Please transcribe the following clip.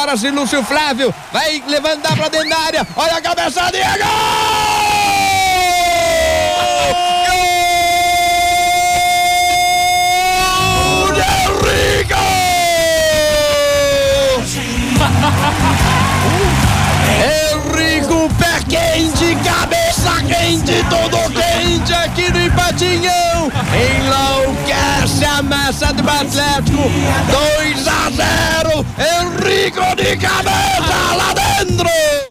agora se Lúcio Flávio vai levantar pra dentro da área. Olha a cabeçada e é gol! Gol de Henrico! Henrico, pé quente, cabeça quente, tudo quente aqui no Ipatinhão. Enlouquece a massa do Atlético. 2-0, Henrico de cabeça lá dentro.